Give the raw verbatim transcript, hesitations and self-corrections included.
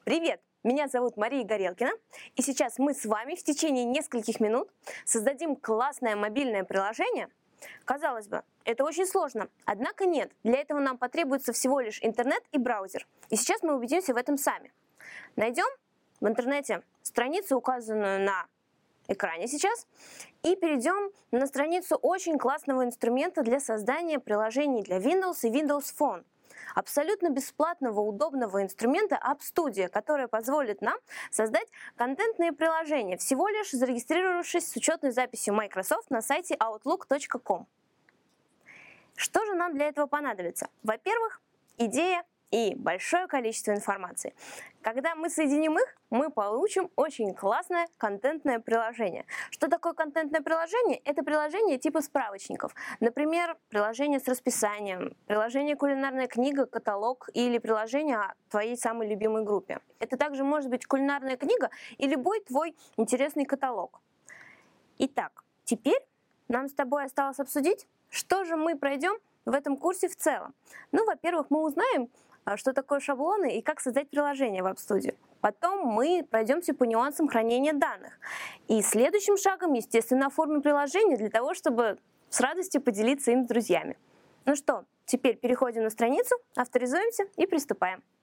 Привет! Меня зовут Мария Горелкина, и сейчас мы с вами в течение нескольких минут создадим классное мобильное приложение. Казалось бы, это очень сложно, однако нет. Для этого нам потребуется всего лишь интернет и браузер. И сейчас мы убедимся в этом сами. Найдем в интернете страницу, указанную на экране сейчас, и перейдем на страницу очень классного инструмента для создания приложений для Windows и Windows Phone. Абсолютно бесплатного, удобного инструмента App Studio, который позволит нам создать контентные приложения, всего лишь зарегистрировавшись с учетной записью Microsoft на сайте outlook точка com. Что же нам для этого понадобится? Во-первых, идея и большое количество информации. Когда мы соединим их, мы получим очень классное контентное приложение. Что такое контентное приложение? Это приложение типа справочников. Например, приложение с расписанием, приложение кулинарная книга, каталог или приложение о твоей самой любимой группе. Это также может быть кулинарная книга и любой твой интересный каталог. Итак, теперь нам с тобой осталось обсудить, что же мы пройдем в этом курсе в целом. Ну, во-первых, мы узнаем, что такое шаблоны и как создать приложение в App Studio. Потом мы пройдемся по нюансам хранения данных. И следующим шагом, естественно, оформим приложение для того, чтобы с радостью поделиться им с друзьями. Ну что, теперь переходим на страницу, авторизуемся и приступаем.